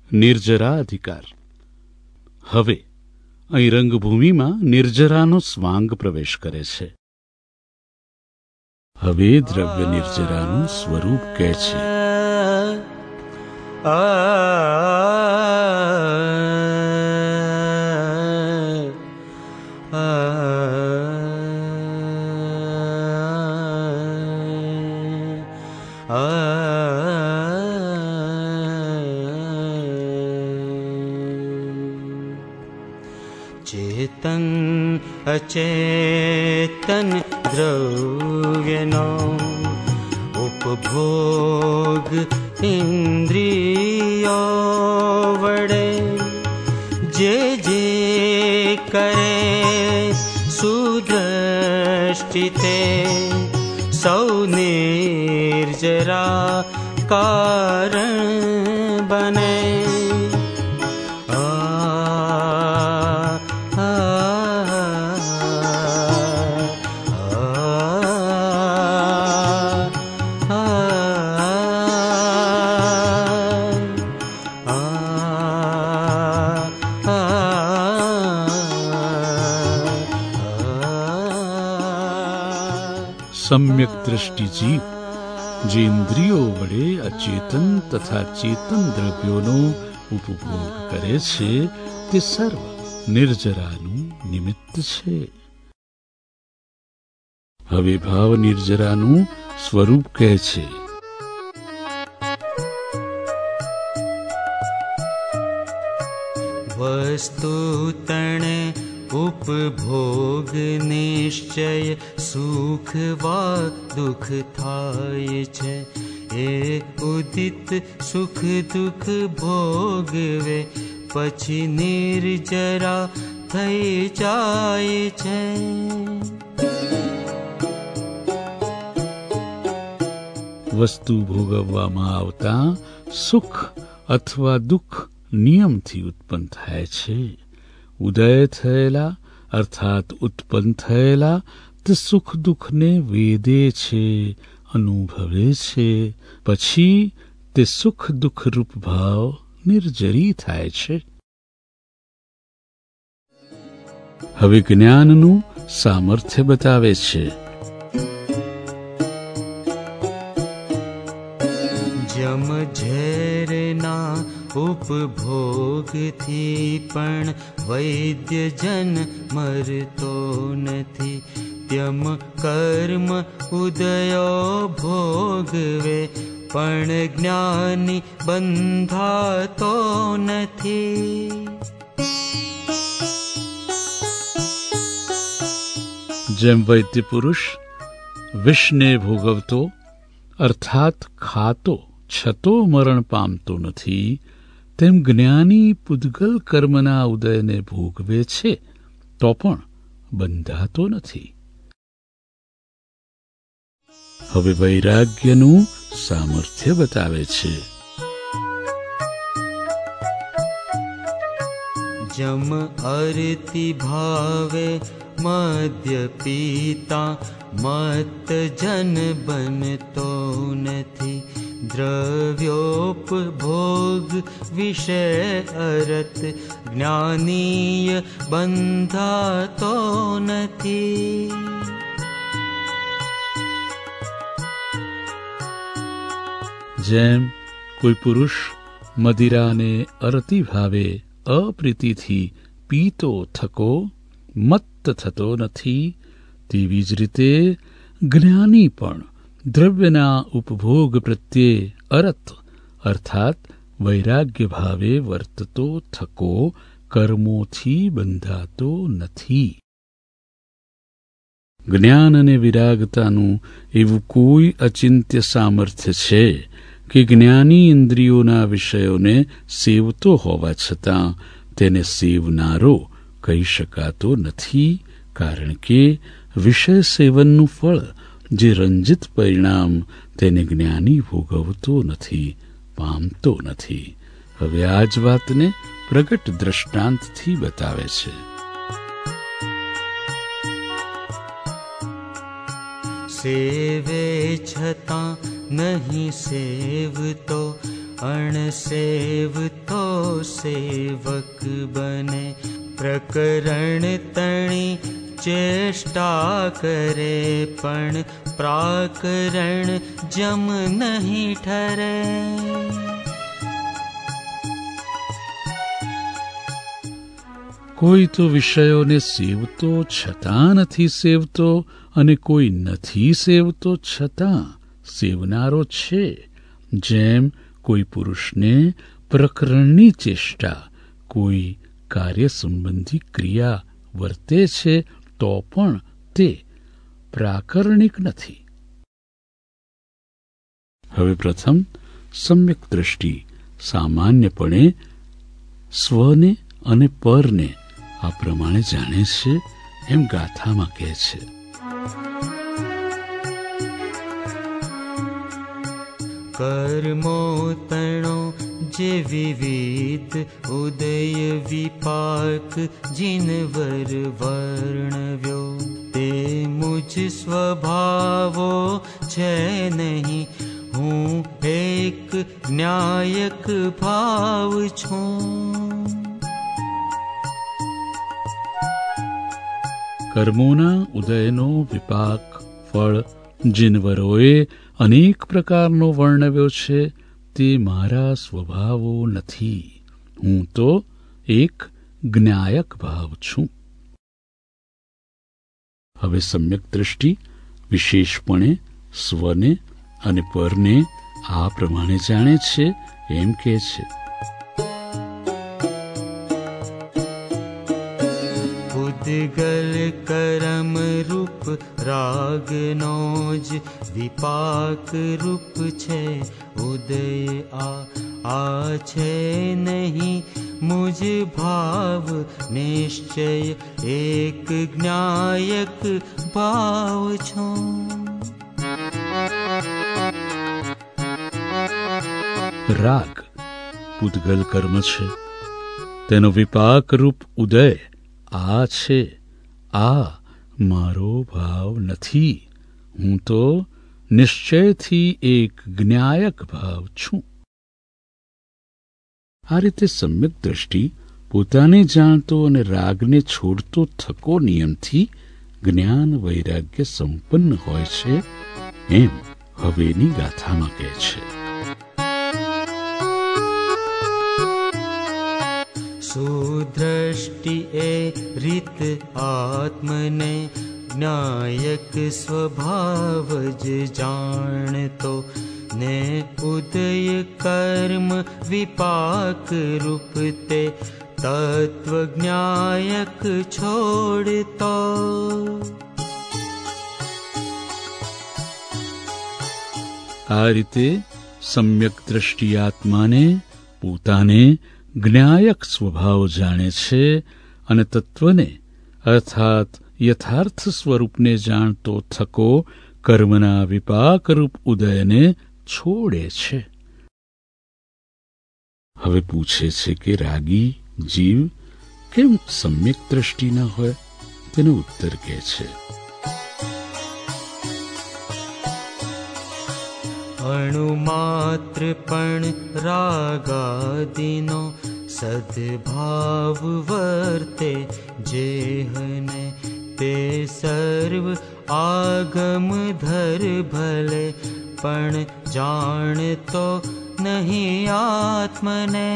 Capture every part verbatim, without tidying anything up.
નિર્જરા અધિકાર. હવે અહીં રંગભૂમિમાં નિર્જરાનો સ્વાંગ પ્રવેશ કરે છે. હવે દ્રવ્ય નિર્જરાનું સ્વરૂપ કહે છે. ચેતન અચેતન દ્રવ્યનો ઉપભોગ ઇન્દ્રિયો વડે જે જે કરે સુદ્રષ્ટિ તે સૌ નિર્જરા કારણ બને. સમ્યક દ્રષ્ટિ જીવ જે ઇન્દ્રિયો વડે અચેતન તથા ચેતન દ્રવ્યોનો ઉપભોગ કરે છે તે સર્વ નિર્જરાનું નિમિત્ત છે. હવે ભાવ નિર્જરાનું સ્વરૂપ કહે છે. વસ્તુ તણે ઉપભોગ નિશ્ચય સુખ વા દુઃખ થાય છે. એ ઉદિત સુખ દુઃખ ભોગવે પછી નિર્જરા થઈ જાય છે. વસ્તુ ભોગવવામાં આવતા સુખ અથવા દુઃખ નિયમથી ઉત્પન્ન થાય છે. ઉદય થયેલા અર્થાત ઉત્પન્ન થયેલા તે સુખ દુઃખને વેદે છે, અનુભવે છે. પછી તે સુખ દુઃખ રૂપ ભાવ નિર્જરી થાય છે. હવે જ્ઞાનનું સામર્થ્ય બતાવે છે. જમ ઝેરના ઉપભોગથી પણ વૈદ્ય જન મરતો નથી. ત્યમ કર્મ ઉદયો ભોગવે પણ જ્ઞાની બંધાતો નથી. જેમ વૈદ્ય પુરુષ વિષને ભોગવતો અર્થાત ખાતો છતો મરણ પામતો નથી, તેમ જ્ઞાની પૂદગલ કર્મના ઉદયને ભોગવે છે તો પણ બંધાતો નથી. હવે વૈરાગ્યનું સામર્થ્ય બતાવે છે. જમ અરતિ ભાવે મદ્ય પીતા મત જન બનતો નથી. દ્રવ્યોપભોગ વિષય અરત જ્ઞાનીય બંધાતો નથી. જેમ કોઈ પુરુષ મદિરાને અરતિ ભાવે અપ્રીતિથી પીતો થકો મત્ત થતો નથી, તેવી જ રીતે જ્ઞાની પણ દ્રવ્યના ઉપભોગ પ્રત્યે અરત અર્થાત વૈરાગ્ય ભાવે વર્તતો થકો કર્મોથી બંધાતો નથી. જ્ઞાન અને વિરાગતાનું એવું કોઈ અચિંત્ય સામર્થ્ય છે કે જ્ઞાની ઇન્દ્રિયોના વિષયોને સેવતો હોવા છતાં તેને સેવનારો કહી શકાતો નથી, કારણ કે વિષય સેવનનું ફળ જે રંજિત પરિણામ તેને જ્ઞાની ભોગવતો નથી, પામતો નથી. હવે આ જ વાતને પ્રગટ દ્રષ્ટાંતથી બતાવે છે. સેવે છતાં નહીં સેવતો અણસેવતો સેવક બને. પ્રકરણ તણી ચેષ્ટા કરે પણ પ્રાકરણ જમ નહીં ઠરે. કોઈ તો વિષયોને સેવતો છતાં નથી સેવતો, અને કોઈ નથી સેવતો છતાં સેવનારો છે. જેમ કોઈ પુરુષને પ્રકરણની ચેષ્ટા, કોઈ કાર્ય સંબંધી ક્રિયા વર્તે છે તો પણ તે પ્રાકરણિક નથી. હવે પ્રથમ સમ્યક દ્રષ્ટિ સામાન્યપણે સ્વને અને પરને આ પ્રમાણે જાણે છે એમ ગાથામાં કહે છે. કર્મો તણો જે વિવિધ ઉદય વિપાક જીનવર વર્ણવ્યો. તે મુજ સ્વભાવો છે નહીં, હું એક ન્યાયક ભાવ છું. કર્મોના ઉદયનો વિપાક ફળ જીનવરોએ અનેક પ્રકારનો વર્ણવ્યો છે, તે મારા સ્વભાવો નથી. હું તો એક જ્ઞાયક ભાવ છું. હવે સમ્યક દ્રષ્ટિ વિશેષપણે સ્વને અને પરને આ પ્રમાણે જાણે છે એમ કહે છે. ઉદ્ગલ કરમ રૂપ રાગનો જ વિપાક રૂપ છે. ઉદય આ આ છે નહીં મુજ ભાવ નિશ્ચય, એક જ્ઞાયક ભાવ છું. રાગ પૂતગલ કર્મ છે, તેનો વિપાક રૂપ ઉદય આ છે. આ મારો ભાવ નથી. હું તો નિશ્ચયથી એક જ્ઞાયક ભાવ છું. આ રીતે સમ્યક દ્રષ્ટિ પોતાને જાણતો અને રાગને છોડતો થકો નિયમથી જ્ઞાન વૈરાગ્ય સંપન્ન હોય છે એમ હવેની ગાથામાં કહે છે. સુદ્રષ્ટિ એ રીત આત્મને જ્ઞાયક સ્વભાવ જ જાણતો, ને ઉદય કર્મ વિપાક રૂપ તે તત્વ જ્ઞાયક છોડતો. આ રીતે સમ્યક દ્રષ્ટિ આત્માને પોતાને જ્ઞાયક સ્વભાવ જાણે છે અને તત્વને અર્થાત યથાર્થ સ્વરૂપને જાણતો થકો કર્મના વિપાકરૂપ ઉદયને છોડે છે. હવે પૂછે છે કે રાગી જીવ કેમ સમ્યક દ્રષ્ટિ ન હોય? તેનો ઉત્તર કહે છે. અણુમાત્ર પણ રાગાદિનો સદભાવ વર્તે જેહને, તે સર્વ આગમ ધર ભલે પણ જાણતો નહીં આત્મને.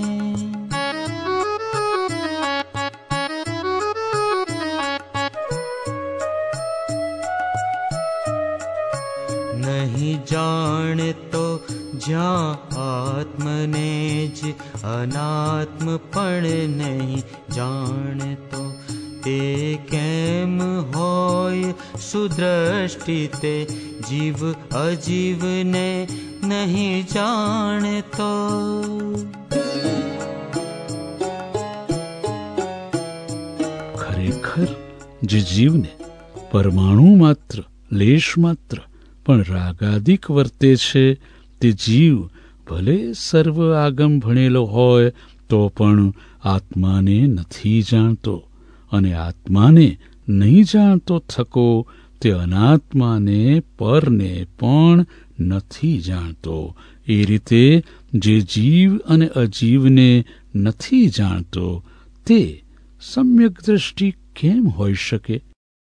નહીં જાણતો જ્યાં આત્મને જ અનાત્મ પણ નહીં જાણતો, તે કેમ હોય સુદ્રષ્ટિ તે જીવ અજીવને નહીં જાણતો. ખરેખર જે જીવને પરમાણુ માત્ર લેશ માત્ર પણ રાગાદિક વર્તે છે, તે જીવ ભલે સર્વ આગમ ભણેલો હોય તો પણ આત્માને નથી જાણતો, અને આત્માને નહીં જાણતો થકો તે અનાત્માને પરને પણ નથી જાણતો. એ રીતે જે જીવ અને અજીવને નથી જાણતો તે સમ્યક દ્રષ્ટિ કેમ હોઈ શકે?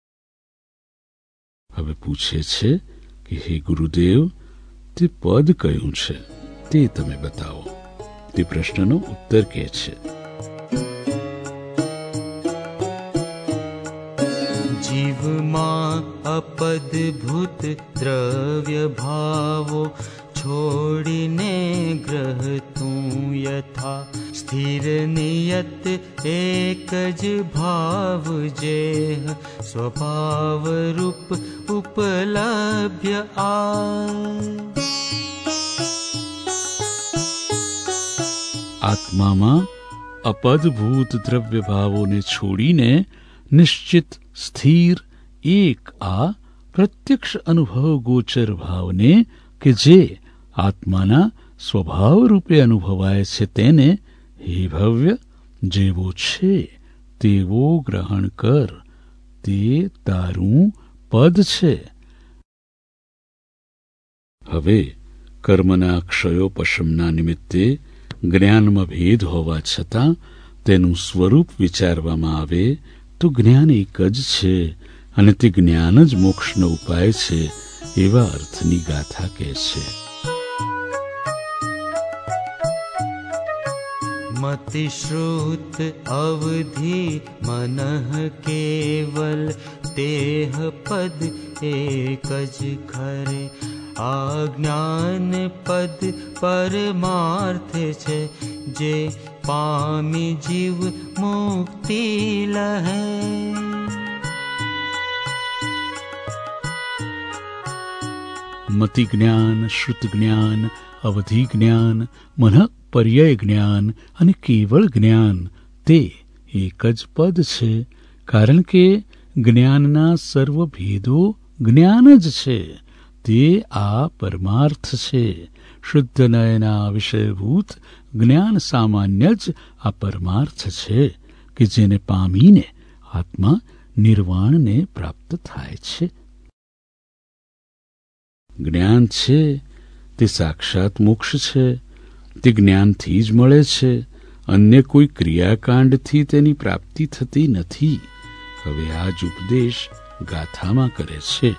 હવે પૂછે છે કે હે ગુરુદેવ, તે પદ કયું છે તે તમે બતાવો. તે પ્રશ્નનો ઉત્તર કહે છે, જીવમાં અપદભૂત દ્રવ્ય ભાવો છોડીને ગ્રહ તું યથા સ્થિર નિયત એક જ ભાવ જે સ્વભાવ રૂપ ઉપલભ્ય આ. આત્મામાં અપદભૂત દ્રવ્ય ભાવોને છોડીને નિશ્ચિત સ્થિર એક આ પ્રત્યક્ષ અનુભવ ગોચર ભાવને કે જે આત્માના સ્વભાવ રૂપે અનુભવાય છે તેને હે ભવ્ય જેવો છે તેવો ગ્રહણ કર, તે તારું પદ છે. હવે કર્મના ક્ષયોપશમના નિમિત્તે જ્ઞાનમાં ભેદ હોવા છતાં તેનું સ્વરૂપ વિચારવામાં આવે તો જ્ઞાન એક જ છે અને તે જ્ઞાન જ મોક્ષનો ઉપાય છે એવા અર્થની ગાથા કહે છે. મતિશ્રુત અવધિ મનઃ કેવલ તેહ પદ એક જ ખરે, આ જ્ઞાન પદ પરમાર્થ છે જે પામી જીવ મુક્તિ લહે. મતિ જ્ઞાન, શ્રુત જ્ઞાન, અવધિ જ્ઞાન, મન પર્યય જ્ઞાન અને કેવળ જ્ઞાન તે એક જ પદ છે, કારણ કે જ્ઞાનના સર્વ ભેદો જ્ઞાન જ છે. તે આ પરમાર્થ છે. શુદ્ધ નયના વિષયભૂત જ્ઞાન સામાન્ય જ આ પરમાર્થ છે કે જેને પામીને આત્મા નિર્વાણને પ્રાપ્ત થાય છે. જ્ઞાન છે તે સાક્ષાત મોક્ષ છે. તે જ્ઞાનથી જ મળે છે. અન્ય કોઈ ક્રિયાકાંડથી તેની પ્રાપ્તિ થતી નથી. હવે આ જ ઉપદેશ ગાથામાં કરે છે.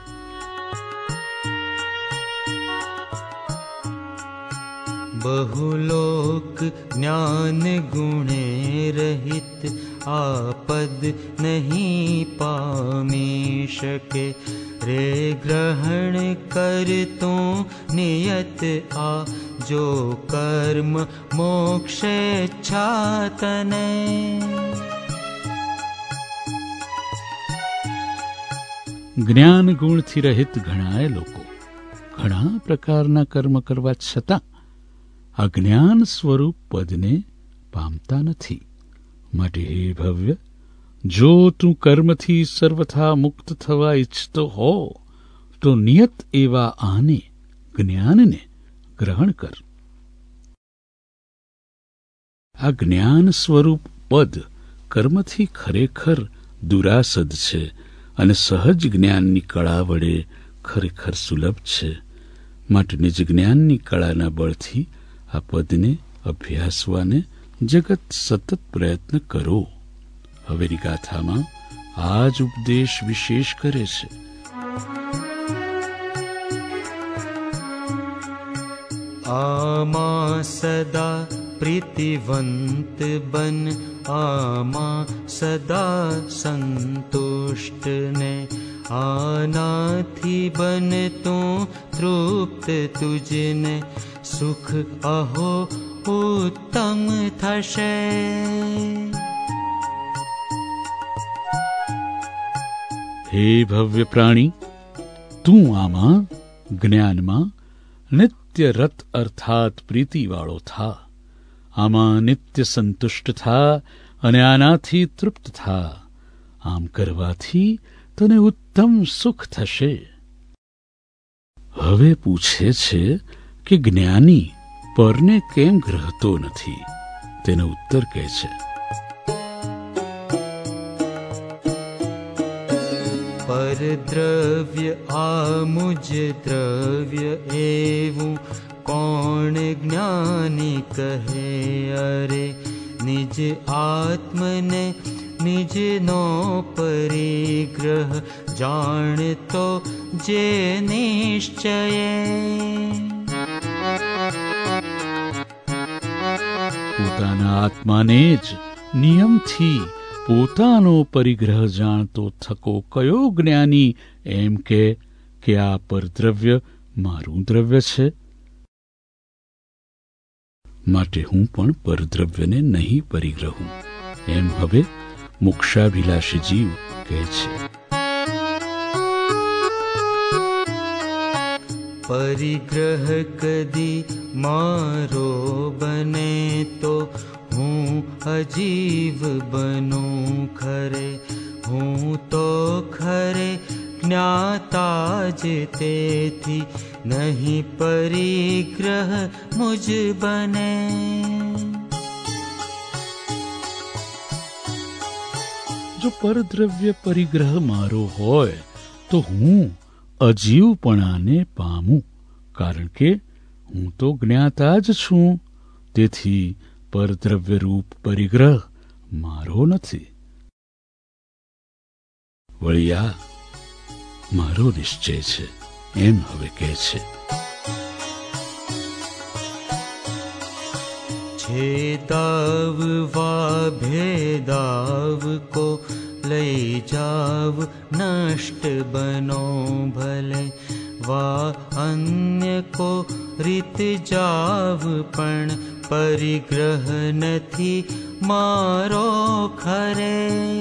बहुलोक ज्ञान गुणे रहित आपद नहीं पामी શકે, रे ग्रहण कर तो नियत आ जो कर्म मोक्षे छातने. જ્ઞાન ગુણથી રહિત ઘણાય લોકો ઘણા પ્રકારના કર્મ કરવા છતાં અજ્ઞાન સ્વરૂપ પદને પામતા નથી. માટે હે ભવ્ય, જો તું કર્મથી સર્વથા મુક્ત થવા ઈચ્છતો હો તો નિયત એવા આને જ્ઞાનને ગ્રહણ કર. આ જ્ઞાન સ્વરૂપ પદ કર્મથી ખરેખર દુરાસદ છે અને સહજ જ્ઞાનની કળા વડે ખરેખર સુલભ છે. માટે નિજ જ્ઞાનની કળાના બળથી આ પદને અભ્યાસવાને જગત સતત પ્રયત્ન કરો. હવેની ગાથામાં આ જ ઉપદેશ વિશેષ કરે છે. આમાં સદા પ્રીતિવંત બન, આમાં સદા સંતુષ્ટ ને, આનાથી બન તો તૃપ્ત તુજને સુખ અહો ઉત્તમ થશે. હે ભવ્ય પ્રાણી, તું આમાં જ્ઞાનમાં નિત્ય રત અર્થાત પ્રીતિવાળો થા. આમાં નિત્ય સંતુષ્ટ થા અને આનાથી તૃપ્ત થા. આમ કરવાથી તને ઉત્તમ સુખ થશે. હવે પૂછે છે કે જ્ઞાની પરને કેમ ગ્રહતો નથી? તેનો ઉત્તર કહે છે, પર દ્રવ્ય આ મુજ દ્રવ્ય એવું કોણ જ્ઞાની કહે અરે નિજ આત્મને નિજનો પરિગ્રહ જાણતો જે નિશ્ચયે. પોતાના આત્માને જ નિયમથી પોતાનો પરિગ્રહ જાણતો થકો કયો જ્ઞાની એમ કે કે આ પરદ્રવ્ય મારું દ્રવ્ય છે, માટે હું પણ પરદ્રવ્યને નહીં પરિગ્રહું, એમ હવે મોક્ષાભિલાષી જીવ કહે છે. પરિગ્રહ કદી મારો બને તો હું અજીવ બનું ખરે, હું તો ખરે જ્ઞાતા જ તેથી નહીં પરિગ્રહ મુજ બને. જો પરદ્રવ્ય પરિગ્રહ મારો હોય તો હું અજીવપણાને પામું, કારણ કે હું તો જ્ઞાતા જ છું, તેથી પરદ્રવ્ય રૂપ પરિગ્રહ મારો નથી. વળી આ મારો નિશ્ચય છે એમ હવે કહે છે. છેદાવ વા ભેદાવ કો લઈ જાવ નષ્ટ બનો ભલે, વા અન્ય કો રીત જાવ પણ પરિગ્રહ નથી મારો ખરે.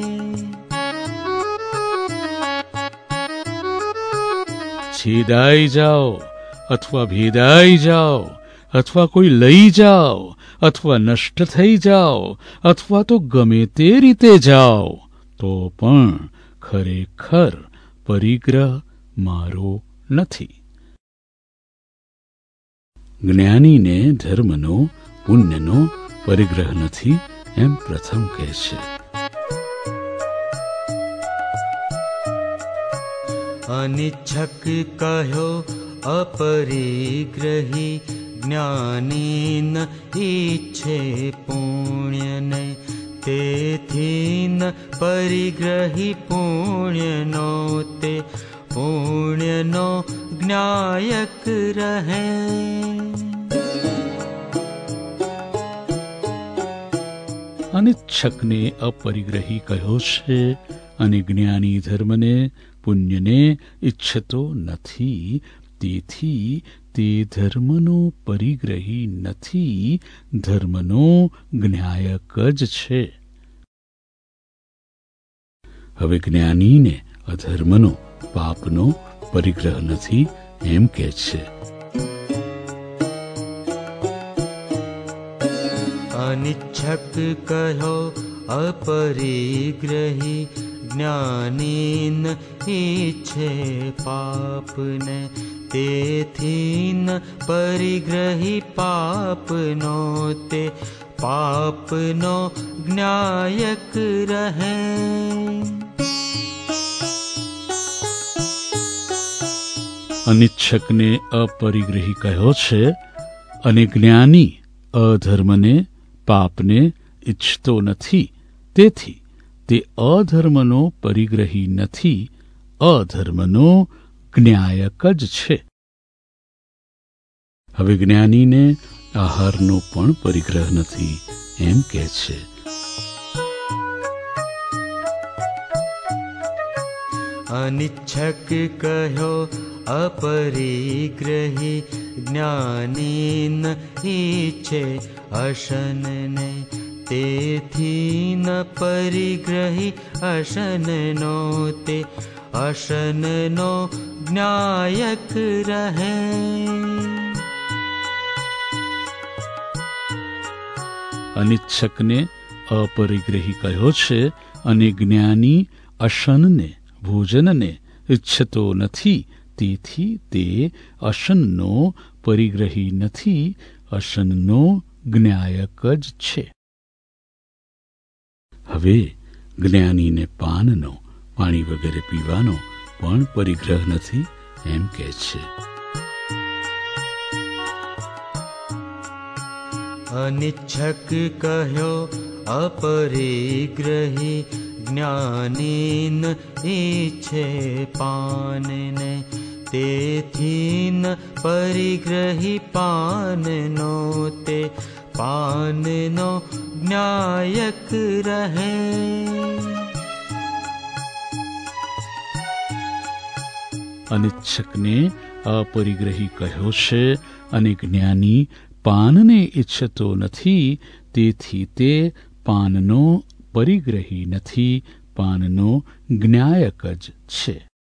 છેદાઈ જાઓ અથવા ભેદાઈ જાઓ અથવા કોઈ લઈ જાઓ અથવા નષ્ટ થઈ જાઓ અથવા તો ગમે તે રીતે જાઓ તો પણ ખરેખર પરિગ્રહ મારો નથી. જ્ઞાનીને ધર્મનો પુણ્યનો પરિગ્રહ નથી એમ પ્રથમ કહે છે. અનિચ્છક કહ્યો અપરિગ્રહી, જ્ઞાની ન ઈચ્છે પુણ્યને, તેથી ન પરિગ્રહી પુણ્યનો તે પુણ્યનો જ્ઞાયક રહે. અનિચ્છકને અપરિગ્રહી કહ્યો છે અને જ્ઞાની ધર્મને પુણ્યને ઈચ્છતો નથી, તેથી તે ધર્મનો પરિગ્રહી નથી, ધર્મનો જ્ઞાયક જ છે. હવે જ્ઞાનીને અધર્મનો પાપનો પરિગ્રહ નથી એમ કહે છે. અનિચ્છક કહ્યો અપરિગ્રહી, જ્ઞાની ન ઈચ્છે પાપને, તેથી ન પરિગ્રહી પાપનો તે પાપનો જ્ઞાયક રહે. અનિચ્છકને અપરિગ્રહી કહ્યો છે અને જ્ઞાની અધર્મને પાપને ઈચ્છતો નથી, તેથી તે અધર્મનો પરિગ્રહી નથી, અધર્મનો જ્ઞાયક જ છે. હવે જ્ઞાનીને આહારનો પણ પરિગ્રહ નથી એમ કહે છે. અનિચ્છક કહ્યો અપરિગ્રહી, જ્ઞાની ન ઈચ્છે અશનને, તેથી ન પરિગ્રહી અશનનો તે અશનનો જ્ઞાયક રહે. અનિચ્છકને અપરિગ્રહી કહ્યો છે અને જ્ઞાની અશનને ભોજનને ઈચ્છતો નથી, તેથી તે અશનનો પરિગ્રહી નથી, અશનનો જ્ઞાયક જ છે. હવે જ્ઞાનીને પાનનો પાણી વગેરે પીવાનો પણ પરિગ્રહ નથી એમ કહે છે. અનિચ્છક કહ્યો અપરિગ્રહી, જ્ઞાની ન ઈચ્છે પાનને, તેથી ન પરિગ્રહી પાનનો, તે પાનનો જ્ઞાયક રહે. અનિચ્છકને અપરિગ્રહી કહ્યો છે અને જ્ઞાની પાનને ઈચ્છતો નથી, તેથી તે પાનનો પરિગ્રહી નથી, પાનનો જ્ઞાયક જ છે.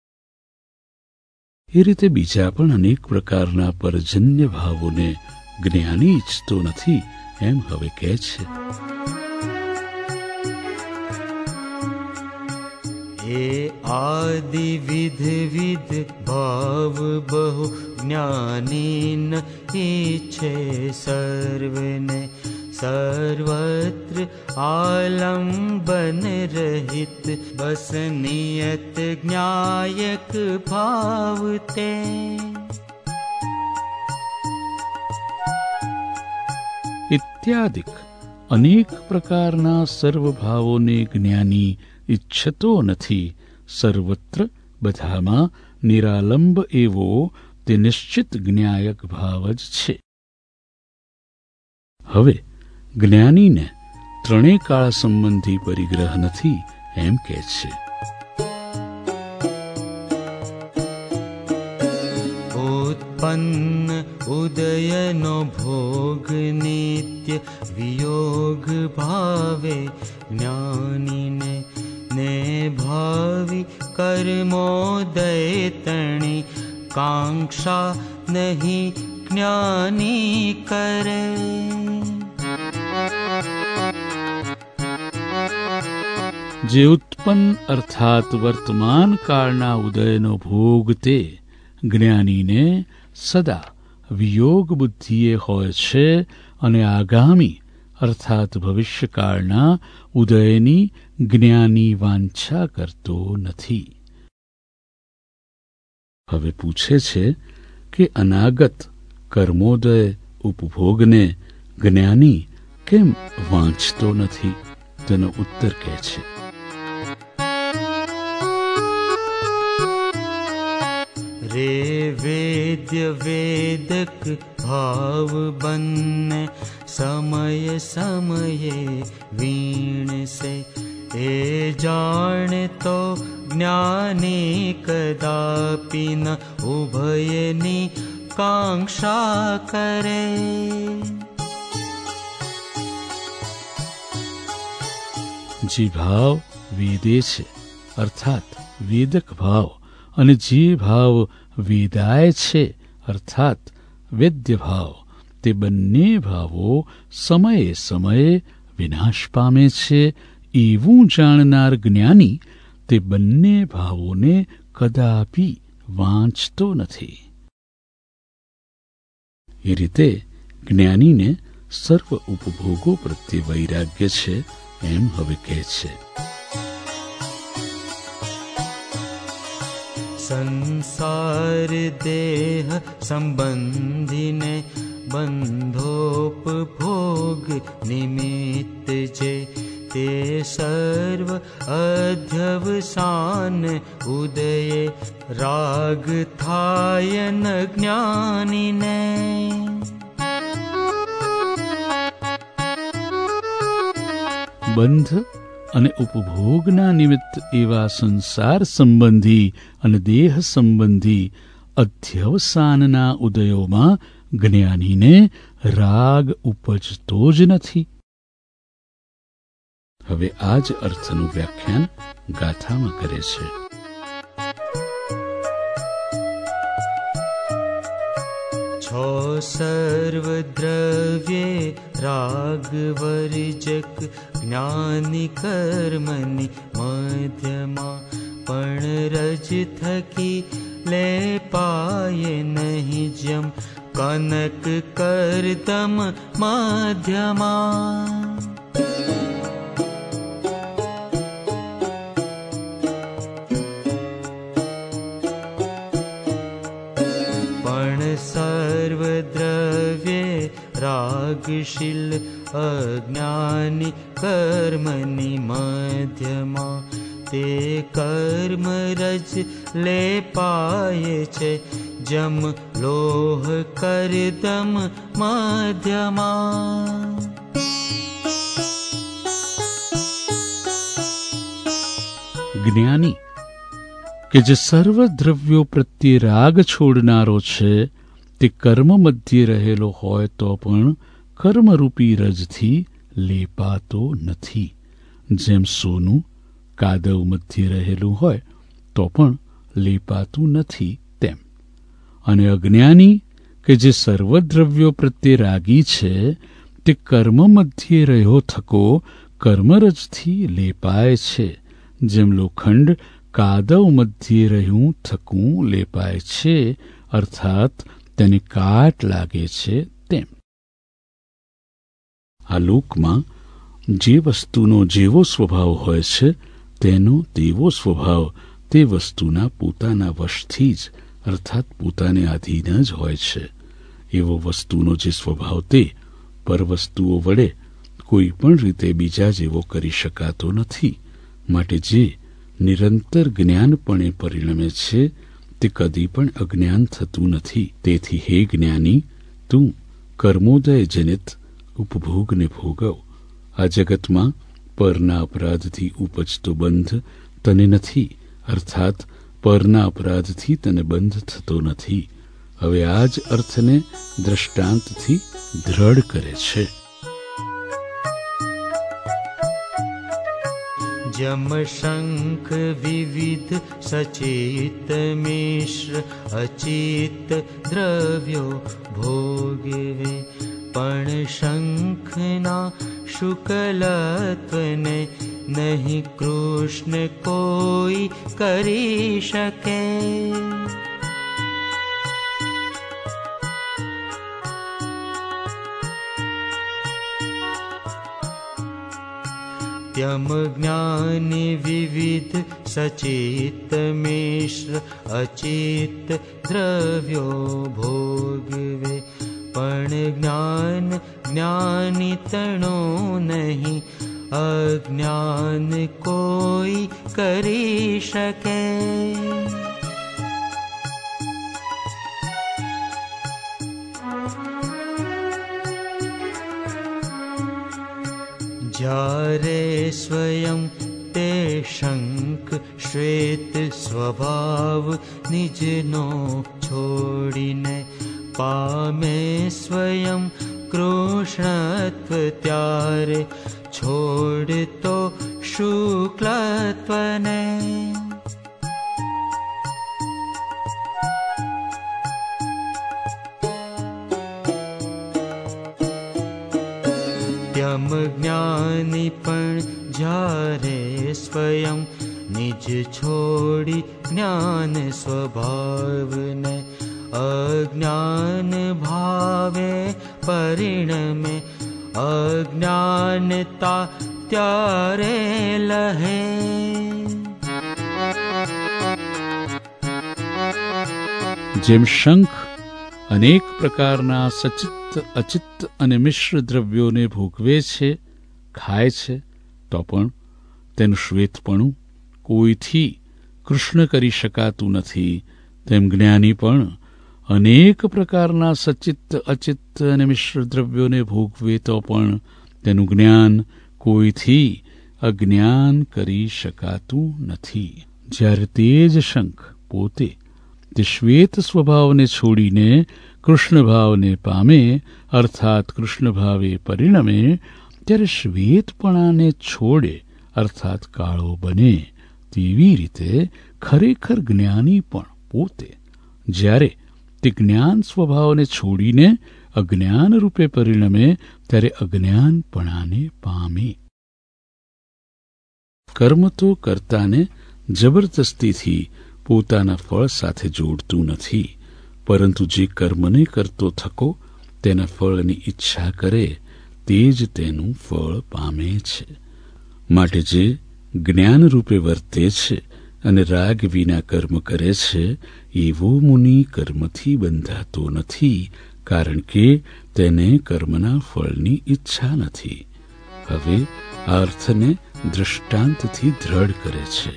એ રીતે બીજા પણ અનેક પ્રકારના પરજન્ય ભાવોને જ્ઞાની ઈચ્છતો નથી એમ હવે કહે છે. એ આદિ વિધ વિધ ભાવ બહુ, જ્ઞાની ન ઈચ્છે સર્વને, સર્વત્ર આલંબન રહિત, બસ નિયત જ્ઞાયક ભાવ તે. ઇત્યાદિક અનેક પ્રકારના સર્વભાવોને જ્ઞાની ઈચ્છતો નથી, સર્વત્ર બધામાં નિરાલંબ એવો તે નિશ્ચિત જ્ઞાયક ભાવ જ છે. હવે જ્ઞાનીને ત્રણેય કાળ સંબંધી પરિગ્રહ નથી એમ કહે છે. ઉત્પન્ન ઉદયનો ભોગ નિત્ય, વિયોગ ભાવે જ્ઞાનીને, ને ભાવિ કર્મોદય તણી, કાંક્ષા નહીં જ્ઞાની કરે. જે ઉત્પન્ન અર્થાત વર્તમાન કાળના ઉદયનો ભોગ તે જ્ઞાનીને સદા વિયોગ બુદ્ધિએ હોય છે, અને આગામી અર્થાત ભવિષ્યકાળના ઉદયની જ્ઞાની વાંછા કરતો નથી. હવે પૂછે છે કે અનાગત કર્મોદય ઉપભોગને જ્ઞાની કેમ વાંચતો નથી? તેનો ઉત્તર કહે છે. રે વેદ્ય વેદક ભાવ બંને, સમય સમયે વીણ સે, એ જાણતો જ્ઞાની કદાપી ન ઉભયની કાંક્ષા કરે. જે ભાવ વેદે છે અર્થાત વેદક ભાવ, અને જે ભાવ વેદાય છે અર્થાત વેદ્ય ભાવ, તે બંને ભાવો સમયે સમયે વિનાશ પામે છે. એવું જાણનાર જ્ઞાની તે બંને ભાવોને કદાપી વાંચતો નથી. એ રીતે જ્ઞાનીને સર્વ ઉપભોગો પ્રત્યે વૈરાગ્ય છે એમ હવે કહે છે. સંસાર દેહ સંબંધીને, બંધોપભોગ નિમિત્ત જે, તે સર્વ અધ્યવસાન ઉદયે, રાગ થાય ન જ્ઞાનીને. બંધ અને ઉપભોગના નિમિત્ત એવા સંસાર સંબંધી અને દેહ સંબંધી અધ્યવસાનના ઉદયોમાં જ્ઞાનીને રાગ ઉપજતો જ નથી. હવે આ જ અર્થનું વ્યાખ્યાન ગાથામાં કરે છે. છો સર્વ દ્રવ્યે રાગ વર્જક, જ્ઞાની કર્મની મધ્યમાં, પણ રજ થકી લે પાયે નહીં જમ, કનક કરદમ મધ્યમાં. રાગશીલ અજ્ઞાની કર્મની મધ્યમાં તે કર્મ રજ લેપાય છે જમ લોહ કરદમ મધ્યમાં. જ્ઞાની કે જે સર્વ દ્રવ્યો પ્રત્યે રાગ છોડનારો છે તે કર્મ મધ્યે રહેલો હોય તો પણ કર્મરૂપી રજથી લેપાતો નથી. જેમ સોનું કાદવ મધ્યે રહેલું હોય તો પણ લેપાતું નથી તેમ. અને અજ્ઞાની કે જે સર્વદ્રવ્યો પ્રત્યે રાગી છે તે કર્મ મધ્યે રહ્યો થકો કર્મરજથી લેપાય છે. જેમ લોખંડ કાદવ મધ્યે રહ્યું થકું લેપાય છે અર્થાત તેને કાટ લાગે છે તેમ. આ લોકમાં જે વસ્તુનો જેવો સ્વભાવ હોય છે તેનો તેવો સ્વભાવ તે વસ્તુના પોતાના વશથી જ અર્થાત પોતાને આધીન જ હોય છે. એવો વસ્તુનો જે સ્વભાવ તે પરવસ્તુઓ વડે કોઈ પણ રીતે બીજા જેવો કરી શકાતો નથી. માટે જે નિરંતર જ્ઞાનપણે પરિણમે છે તે કદી પણ અજ્ઞાન થતું નથી. તેથી હે જ્ઞાની, તું કર્મોદય જનિત ઉપભોગને ભોગવ. આ જગતમાં પરના અપરાધથી ઉપજતો બંધ તને નથી, અર્થાત પરના અપરાધથી તને બંધ થતો નથી. હવે આ જ અર્થને દ્રષ્ટાંતથી દ્રઢ કરે છે. જમ શંખ વિવિધ સચિત મિશ્ર અચિત દ્રવ્યો ભોગવે, પણ શંખના શુકલત્વને નહીં કૃષ્ણ કોઈ કરી શકે. ત્યમ જ્ઞાની વિવિધ સચિત મિશ્ર અચિત દ્રવ્યો ભોગવે, પણ જ્ઞાન જ્ઞાની તણો નહીં અજ્ઞાન કોઈ કરી શકે. જ્યારે સ્વયં તે શંખ શ્વેત સ્વભાવ નિજનો છોડીને પામે સ્વયં કૃષ્ણત્વ, ત્યારે છોડતો શુક્લત્વને. ત્યમ જ્ઞાની પણ જ્યારે સ્વયં નિજ છોડી જ્ઞાન સ્વભાવને અજ્ઞાન ભાવે પરિણમે, અજ્ઞાનતા ત્યારે લહે. જેમ શંખ અનેક પ્રકારના સચિત અચિત અને મિશ્ર દ્રવ્યોને ભોગવે છે, ખાય છે, તો પણ તેનું શ્વેતપણું કોઈથી કૃષ્ણ કરી શકાતું નથી. તેમ જ્ઞાની પણ અનેક પ્રકારના સચિત અચિત અને મિશ્ર દ્રવ્યોને ભોગવે તો પણ તેનું જ્ઞાન કોઈથી અજ્ઞાન કરી શકાતું નથી. જ્યારે તે જ શંખ પોતે તે શ્વેત સ્વભાવને છોડીને કૃષ્ણ ભાવને પામે, અર્થાત કૃષ્ણ ભાવે પરિણમે, ત્યારે શ્વેતપણાને છોડે અર્થાત કાળો બને. તેવી રીતે ખરેખર જ્ઞાની પણ પોતે જ્યારે તે જ્ઞાન સ્વભાવને છોડીને અજ્ઞાન રૂપે પરિણમે ત્યારે અજ્ઞાનપણાને પામે. કર્મ તો કર્તાને જબરદસ્તીથી પોતાના ફળ સાથે જોડતું નથી, પરંતુ જે કર્મને કરતો થકો તેના ફળની ઈચ્છા કરે તે જ તેનું ફળ પામે છે. માટે જે જ્ઞાન રૂપે વર્તે છે અને રાગ વિના કર્મ કરે છે એવો મુનિ કર્મથી બંધાતો નથી, કારણ કે તેને કર્મના ફળની ઈચ્છા નથી. હવે આ અર્થને દૃષ્ટાંતથી દ્રઢ કરે છે.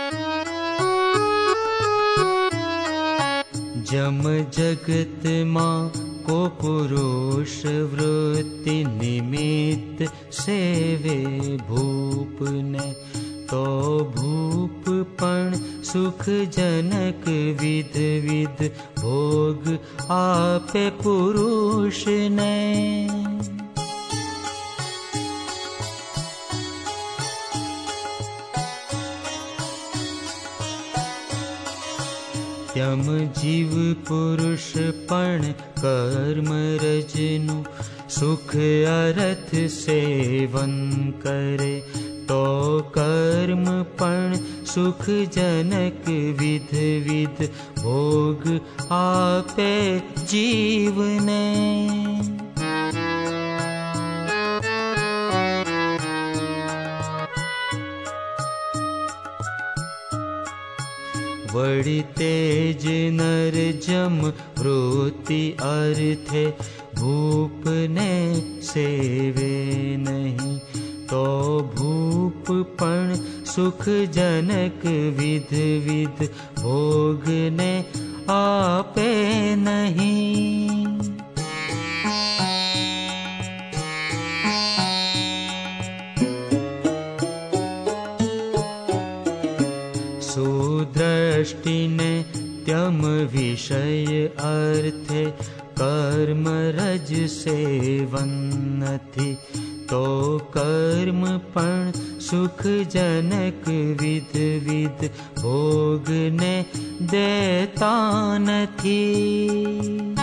જમ જગતમાં કો પુરુષ વૃત્તિ નિમિત્ત સેવે ભૂપને, તો ભૂપ પણ સુખજનક વિધ વિધ ભોગ આપે પુરુષને. ત્યમ જીવ પુરુષ પણ કર્મ રજનું સુખ અરથ સેવન કરે, તો કર્મ પણ સુખજનક વિધ વિધ ભોગ આપે જીવને. વળી તેજ નર જમ વૃત્તિ અર્થે ભૂપને સેવે નહીં, તો ભૂપ પણ સુખજનક વિધ વિધ ભોગને આપે નહીં. સુદ્રષ્ટિને ત્યમ વિષય અર્થે કર્મ રજ સેવન નથી, તો કર્મ પણ સુખજનક વિધ વિધ ભોગને દેતા નથી.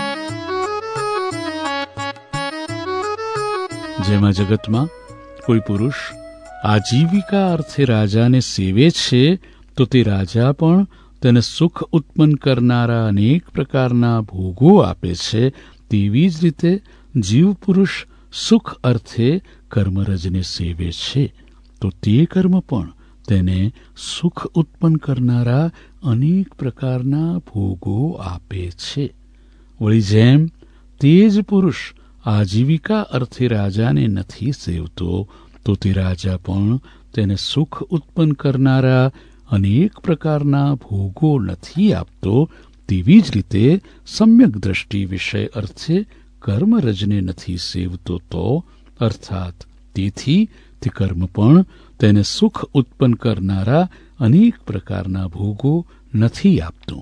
જેમાં જગતમાં કોઈ પુરુષ આજીવિકા અર્થે રાજાને સેવે છે, તો તે રાજા પણ તેને સુખ ઉત્પન્ન કરનારા અનેક પ્રકારના ભોગો આપે છે. તેવી જ રીતે જીવ પુરુષ સુખ અર્થે કર્મરજને સેવે છે, તો તે કર્મ પણ તેને સુખ ઉત્પન્ન કરનારા અનેક પ્રકારના ભોગો આપે છે. વળી જેમ તે જ પુરુષ આજીવિકા અર્થે રાજાને નથી સેવતો, તો તે રાજા પણ તેને સુખ ઉત્પન્ન કરનારા અનેક પ્રકારના ભોગો નથી આપતો. તેવી જ રીતે સમ્યક દ્રષ્ટિ વિષય અર્થે કર્મરજને નથી સેવતો, તો અર્થાત તેથી તે કર્મ પણ તેને સુખ ઉત્પન્ન કરનારા અનેક પ્રકારના ભોગો નથી આપતો.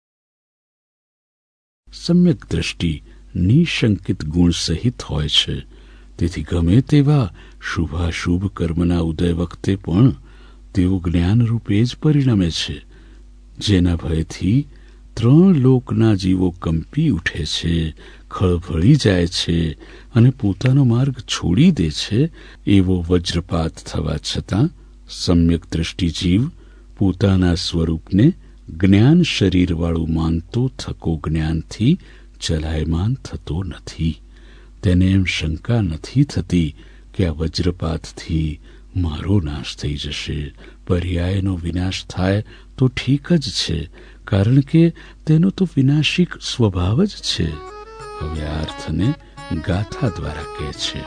સમ્યક દ્રષ્ટિ નિશંકિત ગુણ સહિત હોય છે, તેથી ગમે તેવા શુભાશુભ કર્મના ઉદય વખતે પણ તેઓ જ્ઞાનરૂપે જ પરિણમે છે. જેના ભયથી ત્રણ લોકના જીવો કંપી ઉઠે છે, ખળભળી જાય છે અને પોતાનો માર્ગ છોડી દે છે, એવો વજ્રપાત થવા છતાં સમ્યક દ્રષ્ટિ જીવ પોતાના સ્વરૂપને જ્ઞાન શરીરવાળું માનતો થકો જ્ઞાનથી ચલાયમાન થતો નથી. તેને એમ શંકા નથી થતી કે આ વજ્રપાતથી મારો નાશ થઈ જશે. પર્યાયનો વિનાશ થાય તો ઠીક જ છે, કારણ કે તેનો તો વિનાશિક સ્વભાવ જ છે. હવે આ અર્થને ગાથા દ્વારા કહે છે.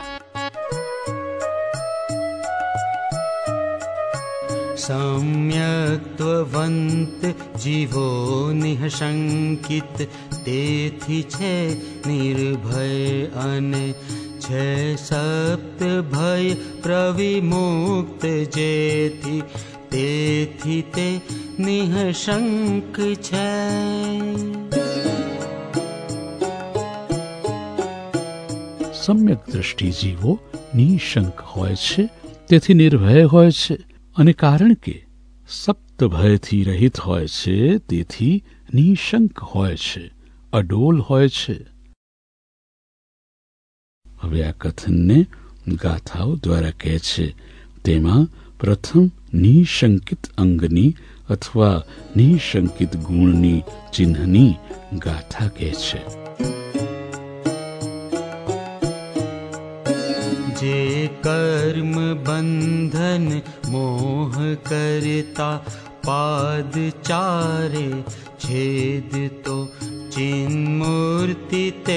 સમ્યક્ત્વવંત જીવો નિઃશંકિત, તેથી છે નિર્ભય અને છે સપ્ત ભય પ્રવિમુક્ત, જેથી તેથી તે નિઃશંક છે. સમ્યક દ્રષ્ટિ જીવો નિશંક હોય છે, તેથી નિર્ભય હોય છે, અને કારણ કે સપ્ત ભયથી રહિત હોય છે, તેથી નિશંક હોય છે, અડોલ હોય છે. હવે આ કથનને ગાથાઓ દ્વારા કહે છે. તેમાં પ્રથમ નિશંકિત અંગની અથવા નિશંકિત ગુણની ચિહ્નની ગાથા કહે છે. જે કર્મ બંધન મોહ કરતા પાદ ચારે છેદ તો चिन्मूर्ति ते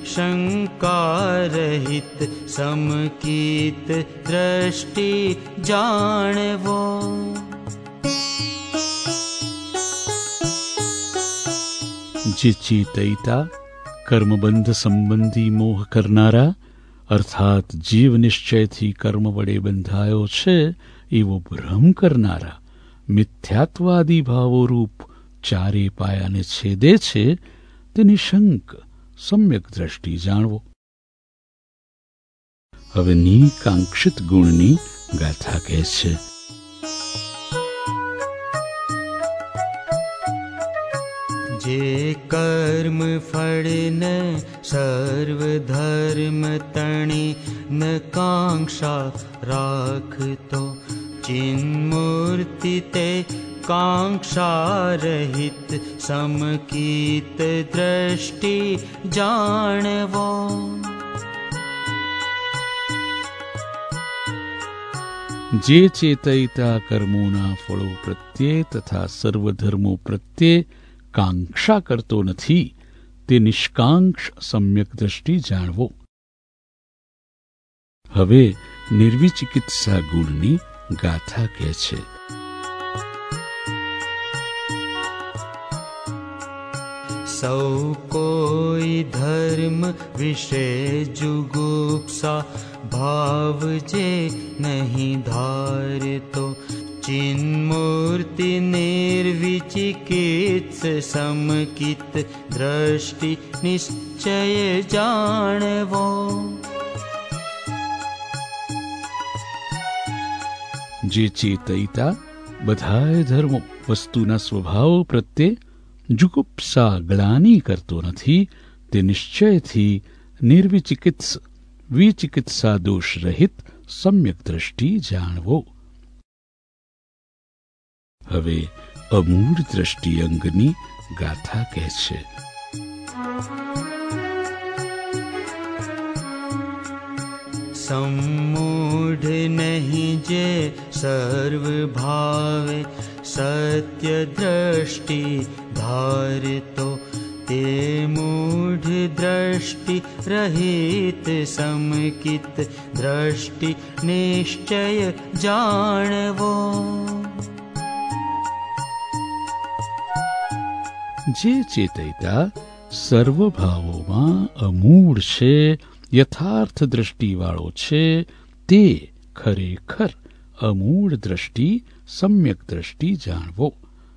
शंकारहित समकीत दृष्टि जाणवो। જે ચેતયતા કર્મબંધ સંબંધી મોહ કરનારા અર્થાત જીવ નિશ્ચયથી કર્મ વડે બંધાયો છે એવો ભ્રમ કરનારા મિથ્યાત્વાદી ભાવોરૂપ ચારે પાયાને છેદે છે તે નિશંક સમ્યક દ્રષ્ટિ જાણવો। હવે નિકાંક્ષિત ગુણની ગાથા કહે છે। જે કર્મ ફળ ન સર્વ ધર્મ તણી ન કાંક્ષા રાખતો चिन्मूर्ति ते कांक्षा रहित समकीत दृष्टि जाणवो। જે ચેતયતા કર્મોના ફળો પ્રત્યે તથા સર્વધર્મો પ્રત્યે કાંક્ષા કરતો નથી તે નિષ્કાંક્ષ સમ્યક દ્રષ્ટિ જાણવો। હવે નિર્વિચિકિત્સા ગુણની ગાથા કહે છે। સૌ કોઈ ધર્મ વિશે જુગુપ્સા ભાવ જે નહીં ધારતો चिन्मूर्ति निर्विचिकित्स समकित दृष्टि निश्चय जाणवो। જે ચેતયતા બધાય ધર્મો વસ્તુના સ્વભાવ પ્રત્યે જુગુપ્સા ગ્લાનિ કરતો નથી તે નિશ્ચયથી નિર્વિચિકિત્સ વિચિકિત્સા દોષ રહિત સમ્યક દ્રષ્ટિ જાણવો। હવે અમૂળ દ્રષ્ટિ અંગની ગાથા કહે છે। सम्मूढ़ नहीं जे सर्व भावे सत्य दृष्टि धारतो ते मूढ़ दृष्टि रहित समकित दृष्टि निश्चय जाणवो। જે ચેતયતા સર્વ ભાવોમાં અમૂળ છે યથાર્થ દ્રષ્ટિવાળો છે તે ખરેખર અમૂળ દ્રષ્ટિ સમ્યક દ્રષ્ટિ જાણવો।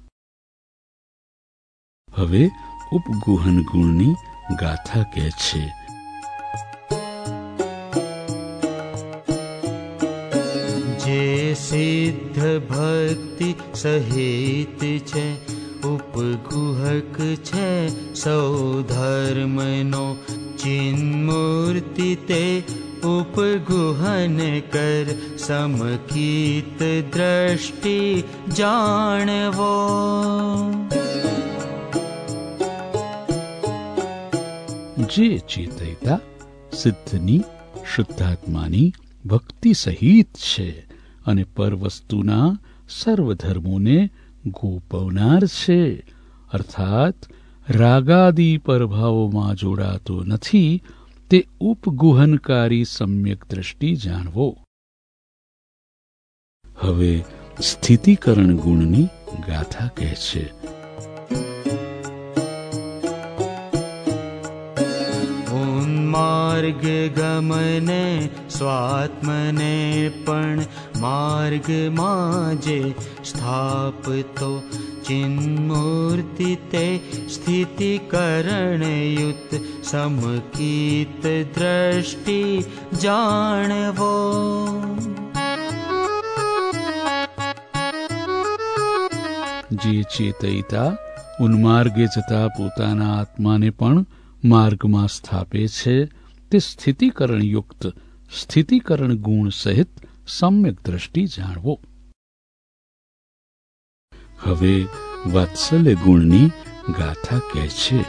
હવે ઉપગુહન ગુણની ગાથા કહે છે। જે સિદ્ધ ભક્તિ સહિત છે ઉપગુહક છે સૌ ધર્મનો चिन्मूर्ति ते उपगुहन कर समकीत दृष्टि जाणवो। જે ચેતયતા સિદ્ધની શુદ્ધાત્માની ભક્તિ સહિત છે અને પર વસ્તુના સર્વધર્મોને ગોપવનાર છે અર્થાત રાગાદી પરભાવોમાં જોડાતો નથી તે ઉપગુહનકારી સમ્યક દ્રષ્ટિ જાણવો। હવે સ્થિતિકરણ ગુણની ગાથા કહે છે। માર્ગ ગમને સ્વાત્મને પણ માર્ગમાં જે સ્થાપતો चिन्मूर्ति ते स्थितिकरणयुत समकीत दृष्टि जाणवो। જે ચેતયતા ઉન્માર્ગે જતા પોતાના આત્માને પણ માર્ગમાં સ્થાપે છે તે સ્થિતિકરણ યુક્ત સ્થિતિકરણ ગુણ સહિત સમ્યક દ્રષ્ટિ જાણવો। હવે વાત્સલ્ય ગુણની ગાથા કહે છે।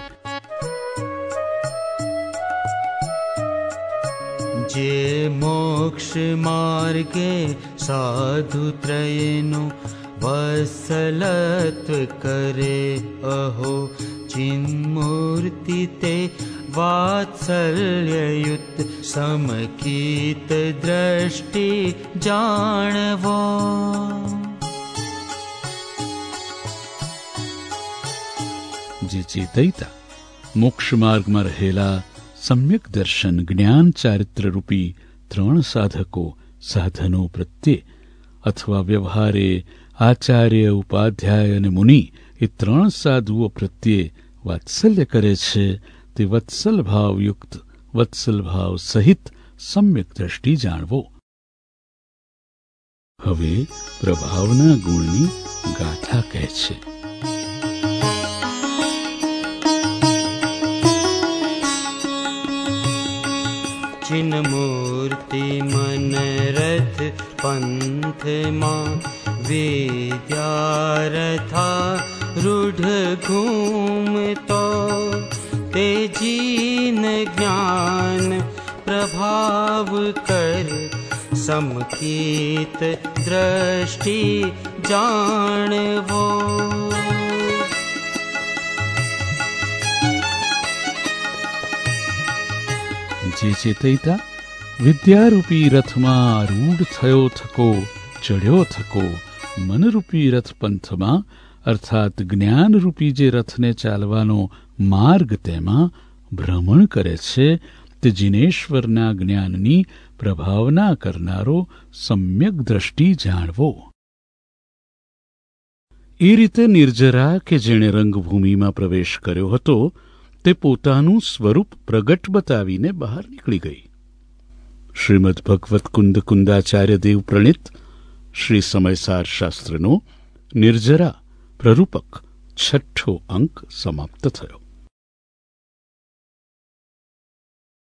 જે મોક્ષ માર્ગે સાધુ ત્રયનો વત્સલત્વ કરે અહો ચિન્મૂર્તિ તે વાત્સલ્યયુત સમકીત દ્રષ્ટિ જાણવો. જે ચેતૈતા મોક્ષ માર્ગમાં રહેલા સમ્યક દર્શન જ્ઞાન ચારિત્ર રૂપી ત્રણ સાધકો સાધનો પ્રત્યે અથવા વ્યવહારે આચાર્ય ઉપાધ્યાય અને મુનિ એ ત્રણ સાધુઓ પ્રત્યે વાત્સલ્ય કરે છે તે વત્સલ ભાવયુક્ત વત્સલ ભાવ સહિત સમ્યક દ્રષ્ટિ જાણવો. હવે પ્રભાવના ગુણની ગાથા કહે છે. ચિન્મૂર્તિ મન રથ પંથમાં વિદ્યારથા રૂઢ ઘૂમતો તેજીન જ્ઞાન પ્રભાવ કર સમકીત દ્રષ્ટિ જાણવો. જે ચેતૈતા વિદ્યારૂપી રથમાં રૂઢ થયો થકો ચડ્યો થકો મનરૂપી રથ પંથમાં અર્થાત જ્ઞાનરૂપી જે રથને ચાલવાનો માર્ગ તેમાં ભ્રમણ કરે છે તે જિનેશ્વરના જ્ઞાનની પ્રભાવના કરનારો સમ્યક દ્રષ્ટિ જાણવો. એ રીતે નિર્જરા કે જેણે રંગભૂમિમાં પ્રવેશ કર્યો હતો તે પોતાનું સ્વરૂપ પ્રગટ બતાવીને બહાર નીકળી ગઈ. શ્રીમદ ભગવત કુંદ કુંદાચાર્ય દેવ પ્રણિત શ્રી સમયસાર શાસ્ત્રનો નિર્જરા પ્રરૂપક છઠ્ઠો અંક સમાપ્ત થયો.